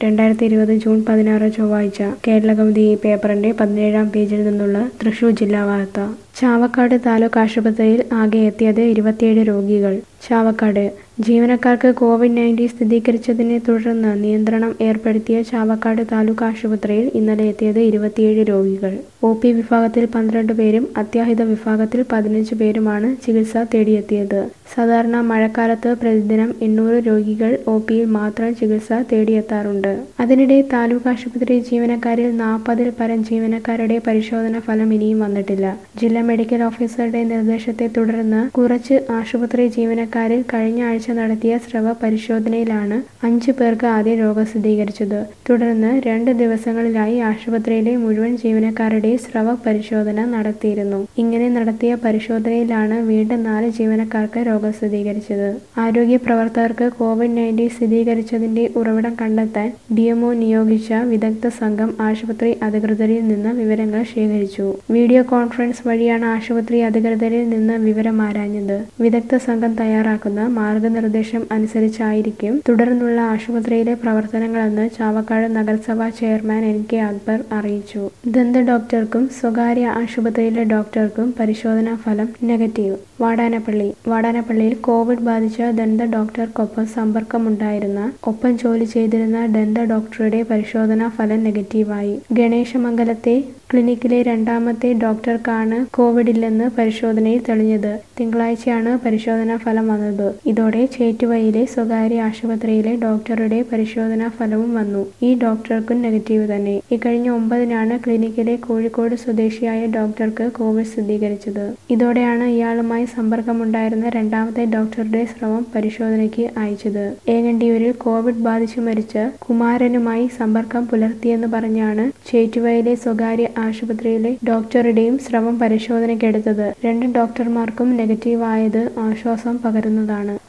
2020 June 16 ചൊവ്വാഴ്ച കേരളകൗമുദി പേപ്പറിന്റെ 17-ാം പേജിൽ നിന്നുള്ള തൃശൂർ ജില്ലാ വാർത്ത. ചാവക്കാട് താലൂക്ക് ആശുപത്രിയിൽ ആകെ എത്തിയത് 27 രോഗികൾ. ചാവക്കാട് ജീവനക്കാർക്ക് കോവിഡ്-19 സ്ഥിരീകരിച്ചതിനെ തുടർന്ന് നിയന്ത്രണം ഏർപ്പെടുത്തിയ ചാവക്കാട് താലൂക്ക് ആശുപത്രിയിൽ ഇന്നലെ എത്തിയത് 27 രോഗികൾ. ഒ.പി. വിഭാഗത്തിൽ 12 പേരും അത്യാഹിത വിഭാഗത്തിൽ 15 പേരുമാണ് ചികിത്സ തേടിയെത്തിയത്. സാധാരണ മഴക്കാലത്ത് പ്രതിദിനം 800 രോഗികൾ ഒ.പിയിൽ മാത്രം ചികിത്സ തേടിയെത്താറുണ്ട്. അതിനിടെ താലൂക്ക് ആശുപത്രി ജീവനക്കാരിൽ 40-ൽ പരം ജീവനക്കാരുടെ പരിശോധനാ ഫലം ഇനിയും വന്നിട്ടില്ല. ജില്ലാ മെഡിക്കൽ ഓഫീസറുടെ നിർദ്ദേശത്തെ തുടർന്ന് കുറച്ച് ആശുപത്രി ജീവനക്കാരിൽ കഴിഞ്ഞ ആഴ്ച നടത്തിയ സ്രവ പരിശോധനയിലാണ് 5 പേർക്ക് ആദ്യം രോഗം സ്ഥിരീകരിച്ചത്. തുടർന്ന് 2 ദിവസങ്ങളിലായി ആശുപത്രിയിലെ മുഴുവൻ ജീവനക്കാരുടെ സ്രവ പരിശോധന നടത്തിയിരുന്നു. ഇങ്ങനെ നടത്തിയ പരിശോധനയിലാണ് വീണ്ടും 4 ജീവനക്കാർക്ക് രോഗം സ്ഥിരീകരിച്ചത്. ആരോഗ്യ പ്രവർത്തകർക്ക് കോവിഡ്-19 സ്ഥിരീകരിച്ചതിന്റെ ഉറവിടം കണ്ടെത്താൻ DMO നിയോഗിച്ച വിദഗ്ധ സംഘം ആശുപത്രി അധികൃതരിൽ നിന്ന് വിവരങ്ങൾ ശേഖരിച്ചു. വീഡിയോ കോൺഫറൻസ് വഴിയാണ് ആശുപത്രി അധികൃതരിൽ നിന്ന് വിവരം ആരാഞ്ഞത്. വിദഗ്ധ സംഘം തയ്യാറാക്കുന്ന മാർഗനിർദ്ദേശം അനുസരിച്ചായിരിക്കും തുടർന്നുള്ള ആശുപത്രിയിലെ പ്രവർത്തനങ്ങളെന്ന് ചാവക്കാട് നഗരസഭാ ചെയർമാൻ NK അക്ബർ അറിയിച്ചു. ദന്ത ഡോക്ടർക്കും സ്വകാര്യ ആശുപത്രിയിലെ ഡോക്ടർക്കും പരിശോധനാ ഫലം നെഗറ്റീവ്. വാടാനപ്പള്ളിയിൽ കോവിഡ് ബാധിച്ച ദന്ത ഡോക്ടർക്കൊപ്പം സമ്പർക്കമുണ്ടായിരുന്ന ഒപ്പം ജോലി ചെയ്തിരുന്ന ദന്ത ഡോക്ടറുടെ പരിശോധനാ ഫലം നെഗറ്റീവായി. ഗണേശമംഗലത്തെ ക്ലിനിക്കിലെ 2ാമത്തെ ഡോക്ടർക്കാണ് കോവിഡ് ഇല്ലെന്ന് പരിശോധനയിൽ തെളിഞ്ഞത്. തിങ്കളാഴ്ചയാണ് പരിശോധനാ ഫലം വന്നത്. ഇതോടെ ചേറ്റുവയിലെ സ്വകാര്യ ആശുപത്രിയിലെ ഡോക്ടറുടെ പരിശോധനാ ഫലവും വന്നു. ഈ ഡോക്ടർക്കും നെഗറ്റീവ് തന്നെ. ഇക്കഴിഞ്ഞ 9-നാണ് ക്ലിനിക്കിലെ കോഴിക്കോട് സ്വദേശിയായ ഡോക്ടർക്ക് കോവിഡ് സ്ഥിരീകരിച്ചത്. ഇതോടെയാണ് ഇയാളുമായി സമ്പർക്കമുണ്ടായിരുന്ന 2ാമത്തെ ഡോക്ടറുടെ സ്രവം പരിശോധനയ്ക്ക് അയച്ചത്. ഏങ്ങണ്ടിയൂരിൽ കോവിഡ് ബാധിച്ചു മരിച്ച കുമാരനുമായി സമ്പർക്കം പുലർത്തിയെന്ന് പറഞ്ഞാണ് ചേറ്റുവയിലെ സ്വകാര്യ ആശുപത്രിയിലെ ഡോക്ടറുടെയും സ്രവം പരിശോധനയ്ക്കെടുത്തത്. 2 ഡോക്ടർമാർക്കും നെഗറ്റീവ് ആയത് ആശ്വാസം പകരുന്നതാണ്.